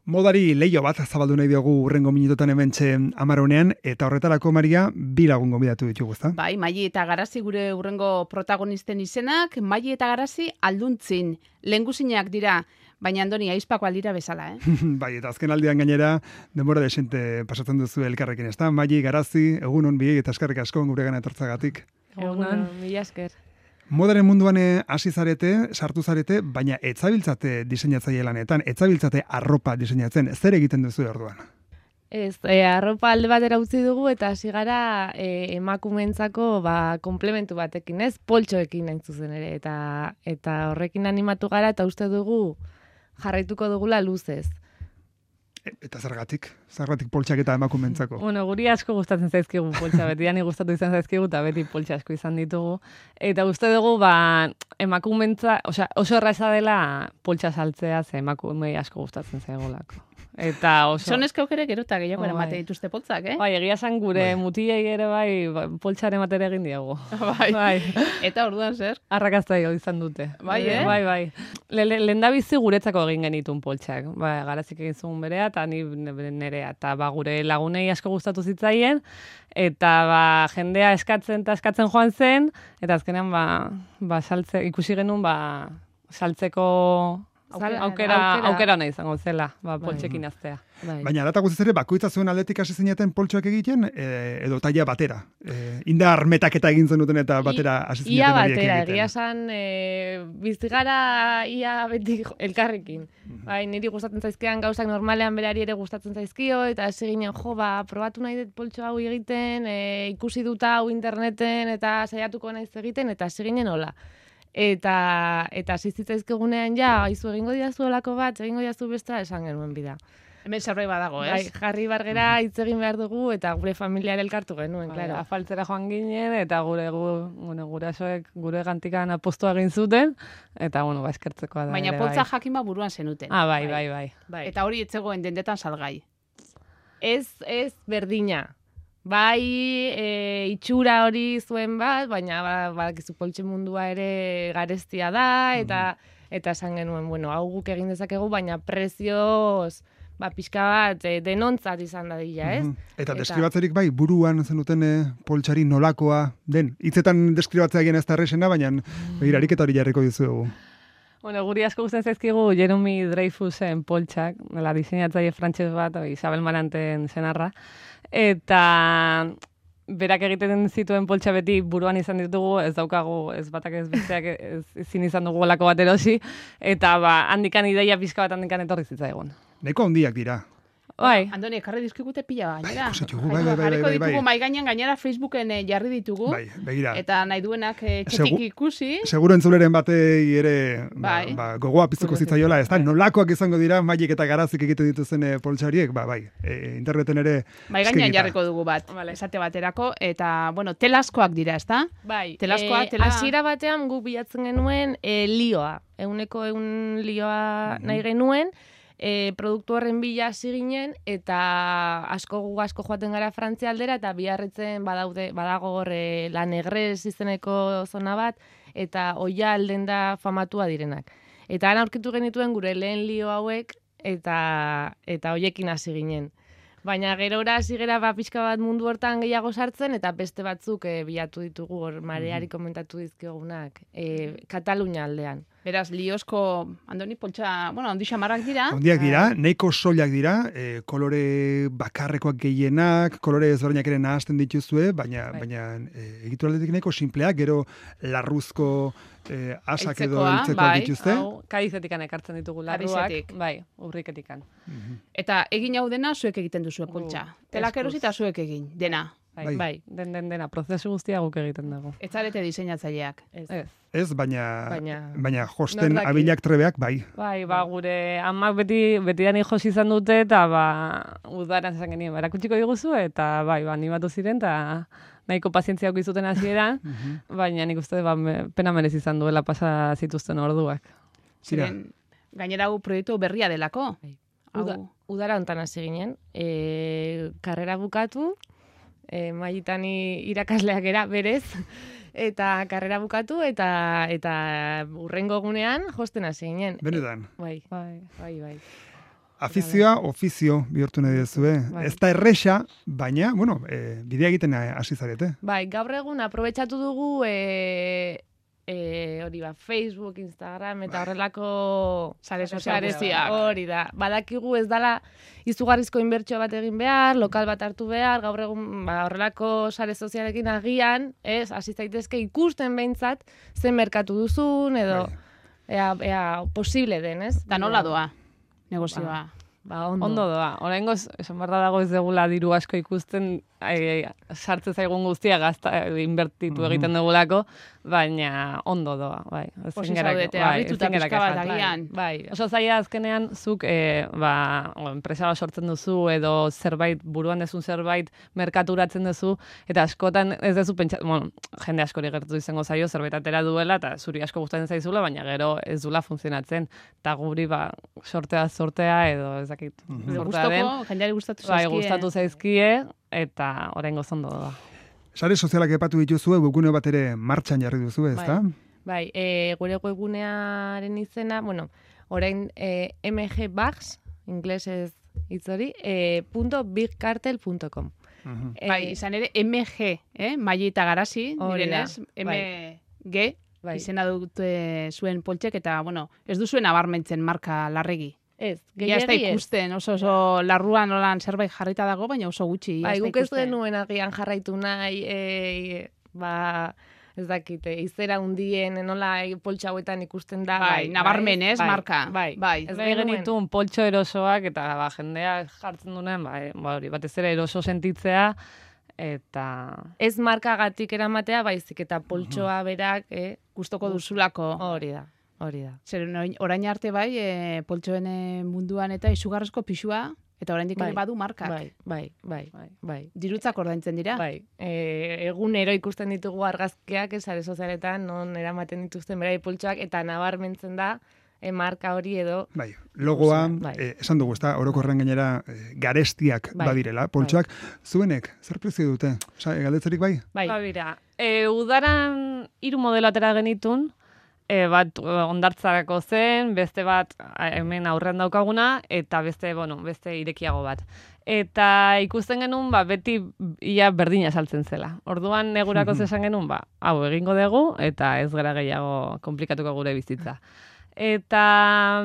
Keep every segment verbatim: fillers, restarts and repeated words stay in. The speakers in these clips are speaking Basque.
Modari leio bat zabaldu nahi diogu urrengo minutotan hementxe amaronean, eta horretarako, Maria, bi lagun gonbidatu ditugu, ezta? Bai, Maili eta Garazi gure urrengo protagonisten izenak, Maili eta Garazi alduntzin, lehengusinak dira, baina Andoni aizpako aldira bezala, eh? Bai, eta azken aldian gainera, denbora desente pasatzen duzu elkarrekin, ezta? Maili, Garazi, egunon biei eta eskerrik asko gure gana etortzagatik. Egunon, mila esker. Modaren munduan hasi zarete, sartu zarete, baina etzabiltzate diseinatzaile lanetan, etzabiltzate arropa diseinatzen, zer egiten duzu orduan? Ez, e, arropa alde batera utzi dugu eta hasi gara e, emakumeentzako ba, komplementu batekin, ez? Poltsoekin hain zuzen ere, eta, eta horrekin animatu gara eta uste dugu jarraituko dugula luzez. Eta zergatik? Zergatik poltsak eta emakumeentzako? Bueno, guri asko gustatzen zaizkigu poltsa, beti dani gustatu izan zaizkigu eta beti poltsa asko izan ditugu. Eta uste dugu, ba, emakumeentza, osea, oso erraza dela poltsa saltzea, ze emakumei asko gustatzen zaigolako. Eta oso... Son ere gero eta gehiago eramaten dituzte poltsak, eh? Bai, egia esan gure bai. Mutilei ere bai, poltsare ematere egin diegu. Bai. bai. Eta orduan zer? Arrakazta izan dute. Bai, eh? Bai, bai. Lehendabizi guretzako egin genitun poltsak. Bai, Garazik egin zuen berea, eta ni nerea. Eta ba, gure lagunei asko gustatu zitzaien, eta ba, jendea eskatzen eta eskatzen joan zen, eta azkenean ba, ba, saltze, ikusi genuen ba, saltzeko... Aukera, aukera, aukera nahi izango zela, ba, poltsekin aztea. Bai. Baina alata guztiz ere, bakoitza zuen aldetik hasi zineten poltsoak egiten, e, edo taila batera. E, indar metaketa egin zenuten eta batera hasi zineten ia batera, egia esan, e, bizigara ia beti elkarrekin. Uh-huh. Bai, niri gustatzen zaizkian gauzak normalean berari ere gustatzen zaizkio, eta hasi ginen, jo, ba, probatu nahi dut poltso hau egiten, e, ikusi dut hau interneten, eta saiatuko naiz egiten, eta hasi ginen hola. Eta eta zizitzaizkegunean ja, aizu egingo diazuelako bat, egingo diazu besta, esan genuen bida. Hemen zerbait badago, ez? Bai, jarri bargera hitz egin behar dugu eta gure familiare elkartu genuen, claro. Afaltzera joan ginen eta gure gu, bueno, gurasoek gure gantikan apostua egin zuten eta bueno, ba eskertzekoa da. Baina poltza bai. Jakin ba buruan zenuten. Ah, bai, bai, bai. bai. Eta hori etzegoen dendetan salgai. Ez, ez berdina. Bai, e, itxura hori zuen bat, baina badakizu ba, poltxe mundua ere garestia da, eta mm. eta esan genuen, bueno, hau guk egin dezakegu, baina prezioz, ba, pixka bat, e, denontzat izan dadila, ez? Mm-hmm. Eta, eta deskribatzerik bai, buruan zenuten poltsari nolakoa den. Hitzetan deskribatzea egin ez da erresena, baina mm. begirarik eta hori jarriko dizuegu. Bueno, guri asko gustatzen zaizkigu Jeremy Dreyfusen poltsak, la diseinatzaile frantses bat, Isabel Maranten senarra, eta berak egiten zituen poltsa beti buruan izan ditugu, ez daukagu, ez batak ez besteak ez, ezin izan dugu olako bat erosi, eta ba, handikan ideia pixka bat handikan etorri zitzaigun. Neko handiak dira. Bai. Andoni, ekarri dizkigute pila gainera. Bai, bai, bai, jarriko bai, ditugu bai. mai gainean gainera Facebooken jarri ditugu. Bai, begira. Eta nahi duenak txetik ikusi. Seguro entzuleren batei ere bai. ba, ba, gogoa piztuko zitzaiola, ez da? Nolakoak izango dira Mailik eta Garazik egiten dituzen poltsariek, ba, bai. E, interneten ere mai gainean jarriko dugu bat, vale. Esate baterako, eta, bueno, telaskoak dira, ez da? Bai. Telaskoa, e, tela... hasiera batean guk bilatzen genuen e, lioa. Euneko eun lioa mm-hmm. nahi genuen, E, produktu horren bila hasi ginen eta asko gu asko joaten gara Frantzia aldera eta biarritzen badaude badago hor e, La Negres izeneko zona bat eta oia alden da famatua direnak. Eta han aurkitu genituen gure lehen lio hauek eta eta hoiekin hasi ginen. Baina gerora hasi gera ba pixka bat mundu hortan gehiago sartzen eta beste batzuk e, bilatu ditugu hor Mareari komentatu dizkigunak e, Katalunia aldean. Beraz, liosko, Andoni, poltsa, bueno, handi xamarrak dira. Handiak dira, nahiko soilak dira, e, kolore bakarrekoak gehienak, kolore ezberdinak ere nahazten dituzue, baina, bai. baina e, egituraldetik nahiko simpleak, gero larruzko e, asak edo hiltzekoak bai, dituzte. Hau, Karizetikan ekartzen ditugu larruak, bai, urriketikan. Mm-hmm. Eta egin hau dena zuek egiten duzue poltsa. Uh, Telak erosi eta zuek egin, dena. Bai, bai, den, den, dena, prozesu guztia guk egiten dago. Ez zarete diseinatzaileak. Ez. Ez, ez baina, baina, baina josten abilak trebeak, bai. Bai, ba, gure amak beti, beti dani jos izan dute, eta ba, udaran esan genien, barakutsiko diguzu, eta bai, ba, animatu ziren, eta nahiko pazientziako izuten hasieran, baina nik uste, ba, pena merez izan duela pasa zituzten orduak. Ziren, gainera hau proiektu berria delako. Bai. Uda, udara hontan hasi ginen, e, karrera bukatu, E, maitan irakasleak era berez eta karrera bukatu eta eta urrengo egunean josten hasi ginen. Benetan. Bai, bai, bai, bai. Afizioa, ofizio bihurtu nahi dezue. Bai. Ez da erresa, baina, bueno, e, bidea egiten hasi zarete. Bai, gaur egun aprobetxatu dugu e, e, hori ba, Facebook, Instagram eta horrelako Sare sare sozialak. hori da. Badakigu ez dala izugarrizko inbertsio bat egin behar, lokal bat hartu behar, gaur egun ba, horrelako sare sozialekin agian, ez, hasi zaitezke ikusten behintzat zen merkatu duzun edo Bai. ea, ea posible den, ez? Da nola doa, negozioa. Ba, ondo. Ondo doa. Oraingoz, esan behar da dago ez degula diru asko ikusten, e, sartze zaigun guztia gazta, inbertitu egiten dugulako, baina ondo doa, bai. Ezin Pozik gara- zaudete, bai, harrituta ezin gara pixka bat kexatu. agian. Bai, Oso zaila azkenean zuk e, ba, o, enpresa bat sortzen duzu edo zerbait, buruan dezun zerbait merkaturatzen duzu, eta askotan ez duzu pentsa, bueno, jende askori gertu izango zaio zerbait atera duela, eta zuri asko gustatzen zaizula, baina gero ez dula funtzionatzen. Eta guri ba, sortea sortea edo ez dakit. sortea den, Gustoko, jendeari gustatu bai, zaizkie. gustatu zaizkie, eta oraingoz ondo doa. Sare sozialak epatu dituzue, webgune bat ere martxan jarri duzu, ez da? bai, e, gure webgunearen izena, bueno, orain e, mgbags, inglesez hitz hori, e, punto bigcartel punto com. Mhm. E, Bai, izan ere M G, eh? Maili eta Garasi, Hori da, direnez, M bai. G, bai. izena dute zuen poltsek, eta, bueno, ez duzuen abarmentzen marka larregi. Ez, Ja ez da gehiagi ez. ikusten, oso oso larruan nolan zerbait jarrita dago, baina oso gutxi. Bai, ez da guk ez ikusten. genuen agian jarraitu nahi, e, ba, ez dakite, izera hundien, nola e, poltsa hauetan ikusten da. Bai, nabarmen, ez, bai, marka. Bai, Bai. Ez Bai genuen- genituen poltso erosoak, eta ba, jendea jartzen duen, ba, e, ba, hori, batez ere eroso sentitzea, eta... Ez markagatik eramatea, baizik eta poltsoa berak, eh, Gustoko duzulako. hori da, hori da. Zer, orain- orain arte bai, e, poltsoen e, munduan eta izugarrezko pixua, eta oraindik ere Bai, badu markak. Bai, bai, bai, Bai. bai. Dirutzak ordaintzen dira. Bai, e, egunero ikusten ditugu argazkiak sare sozialetan non eramaten dituzten berai poltsoak eta nabarmentzen da e, marka hori edo Bai, logoa, Bai. eh, esan dugu, ez da, orokorren gainera eh, garestiak Bai. badirela, poltsoak. Zuenek, zer prezio dute? Osa, galdetzerik bai? bai, Ba, bira, e, udaran hiru modelo atera genitun, e, bat e, ondartzarako zen, beste bat a, hemen aurrean daukaguna, eta beste, bueno, beste irekiago bat. Eta ikusten genuen, ba, beti ia berdina saltzen zela. Orduan negurako esan genuen, ba, hau egingo dugu, eta ez gara gehiago komplikatuko gure bizitza. Eta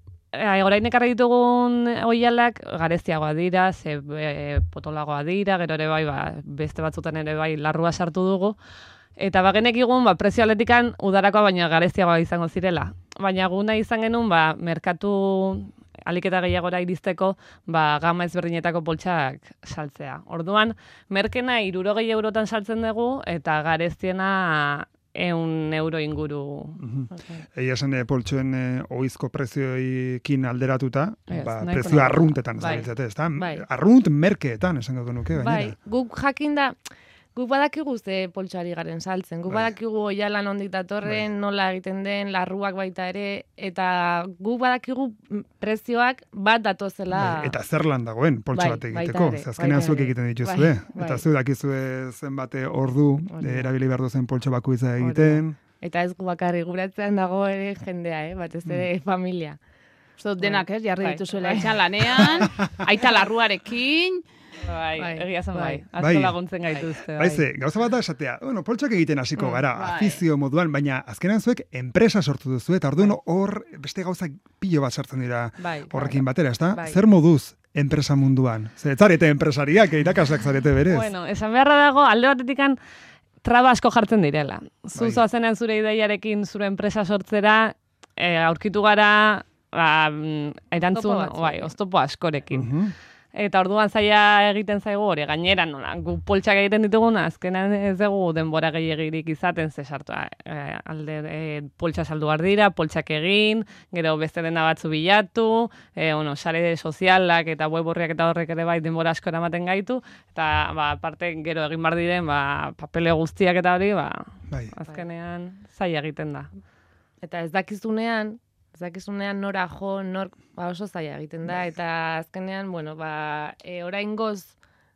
e, orain ekarri ditugun oihalak garestiagoa dira, ze e, potolagoa dira, gero ere bai, ba, beste batzutan ere bai larrua sartu dugu. Eta bagenekigun, ba, prezio aletikan udarakoa baina garestiagoa izango zirela. Baina guna izan genuen, ba, merkatu aliketa gehiagora iristeko, ba, gama ezberdinetako poltsak saltzea. Orduan, merkena hirurogei eurotan saltzen dugu, eta garestiena ehun euro inguru. Mhm. Egia esan, eh, poltsoen eh, oizko prezioekin alderatuta, Ez, ba, nahiko prezio nahiko. arruntetan Bai. zabiltzate, ez da? Bai. Arrunt merkeetan, esan gauko nuke, bai, gainera. guk jakinda, guk badakigu ze poltsoari garen saltzen. Guk Bai. badakigu oialan ondik datorren, nola egiten den, larruak baita ere, eta guk badakigu mm, prezioak bat datozela. Bai, eta zer lan dagoen poltso Bai, bat baita egiteko. ere, Ze azkenean baita zuek ere. egiten dituzue. Bai, bai. Eta zu dakizue zenbate ordu Hori eh, da. erabili behar duzen poltso bakoitza Hori da. egiten. Eta ez gu bakarrik guratzean dago ere jendea, eh? batez ere familia. Uste dut denak, ez, jarri Bai, dituzuela bai. etxan lanean, aita larruarekin, Bai, Bai, egia zen bai. bai. Asko Bai. laguntzen gaituzte, bai. Baize, gauza bat da esatea, bueno, poltsoak egiten hasiko Mm, gara, bai. afizio moduan, baina azkenean zuek enpresa sortu duzu, eta orduan hor beste gauza pilo bat sartzen dira Bai, horrekin batera, ezta? Bai. Zer moduz enpresa munduan? Ze ez zarete enpresariak, irakaslak zarete berez. Bueno, esan beharra dago, alde batetikan traba asko jartzen direla. Zu Bai. zoazenean zure ideiarekin zure enpresa sortzera, e, aurkitu gara, ba, mm, erantzun, Oztopo batzuekin. bai, oztopo askorekin. Mhm. Eta orduan zaila egiten zaigu hori, gainera nola, gu poltsak egiten ditugun, azkenan ez dugu denbora gehiagirik izaten, ze sartu, e, alde e, poltsa saldu behar dira, poltsak egin, gero beste dena batzu bilatu, e, bueno, sare sozialak eta web horriak eta horrek ere bai denbora asko eramaten gaitu, eta ba, aparte gero egin behar diren, ba, papele guztiak eta hori, ba, Bai. azkenean zaila egiten da. Eta ez dakizunean, ez dakizunean nora jo, nor, ba oso zaila egiten da, eta azkenean, bueno, ba, e, oraingoz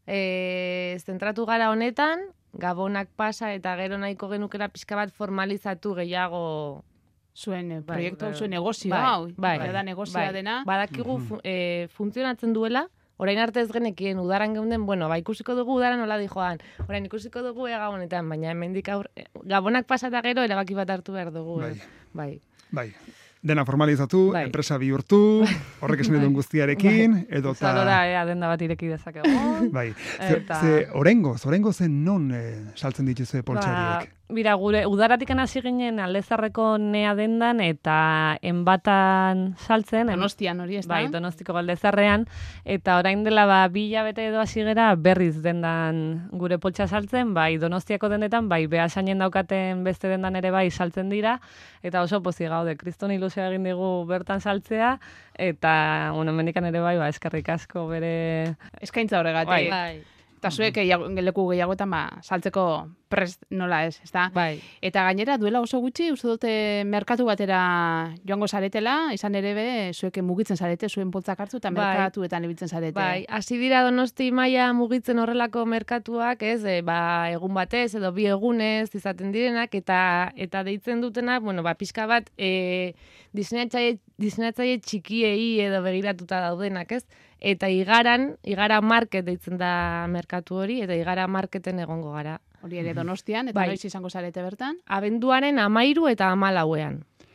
e, zentratu gara honetan, gabonak pasa eta gero nahiko genukera pixka bat formalizatu gehiago zuen eh, Bai, proiektu, bai, zuen negozio, bai, hau, bai, bai, da negozioa bai. dena. Badakigu fu, e, funtzionatzen duela, orain arte ez genekien udaran geunden, bueno, ba ikusiko dugu udaran nola dijoan, orain ikusiko dugu ea gabonetan, baina hemendik aur, gabonak pasata gero erabaki bat hartu behar dugu. Bai. Eh? Bai. Bai. Dena formalizatu, Bai. enpresa bihurtu, horrek esan duen guztiarekin, edo ta... Zalora, ea, denda bat ireki dezakegu. Bai. Ze, Eta- ze orengo, orengo zen non eh, saltzen dituzue poltsariek? Ba, Bira, gure udaratik hasi ginen Aldezarreko nea dendan eta enbatan saltzen. en- Donostian hori, ez da? Bai, Donostiko Galdezarrean, eta orain dela ba, bi hilabete edo hasi gera berriz dendan gure poltsa saltzen, bai Donostiako dendetan, bai Beasainen daukaten beste dendan ere bai saltzen dira, eta oso pozik gaude, kriston ilusioa egin digu bertan saltzea, eta, bueno, mendikan ere bai, ba, eskerrik asko bere... Eskaintza horregatik. Bai. Bai. Eta zuek gehiago- leku gehiagoetan ba, saltzeko prest nola ez, ezta? Bai. Eta gainera duela oso gutxi, uste dute merkatu batera joango zaretela, izan ere be, zuek mugitzen zarete, zuen poltsak hartu eta Bai. merkatuetan ibiltzen zarete. Bai, hasi dira Donosti maila mugitzen horrelako merkatuak, ez, e, ba, egun batez edo bi egunez izaten direnak, eta eta deitzen dutenak, bueno, ba, pixka bat, e, diseinatzaile, diseinatzaile txikiei edo begiratuta daudenak, ez? Eta igaran, igara market deitzen da merkatu hori, eta igara marketen egongo gara. Hori ere Donostian, eta Bai. noiz izango zarete bertan? Abenduaren amairu eta amalauean.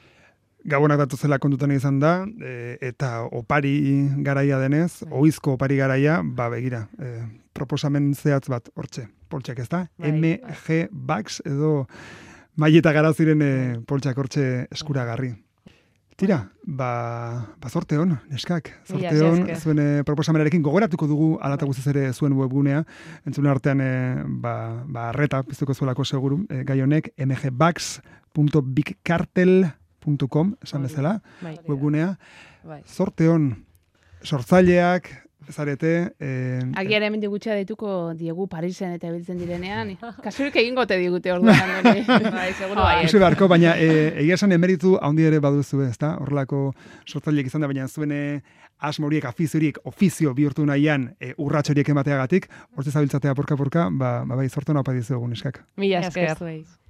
Gabonak datuzela kontutan izan da, e, eta opari garaia denez, ohizko opari garaia, ba begira, e, proposamen zehatz bat hortxe, poltsak ez da? Bai, M G Bax edo Maieta Garaziren e, poltsak hortxe eskuragarri. Tira, ba, ba zorte hon, neskak, Mila zorte hon, esker. zuen e, proposamenarekin gogoratuko dugu alata guztiz ere zuen webgunea, entzun artean e, ba, ba arreta piztuko zuelako seguru, e, gai honek mgbax punto bigcartel punto com esan bezala, Bai. webgunea, Bai. zorte hon, sortzaileak, zarete, e, Agiara hemendik gutxia deituko diegu Parisen eta ibiltzen direnean. Kasurik egingo te digute orduan. Andoni. Bai, seguru Bai. bai. Ikusi beharko, baina e, egia esan emeritu handi ere baduzu, ezta? Horrelako sortzaileek izan da, baina zuen e, asmo horiek, afizio horiek, ofizio bihurtu nahian e, urrats horiek emateagatik, hortze zabiltzatea porka-porka, ba, ba bai, zortona opa dizuegun eskak. Mila Mila esker esker. zuei.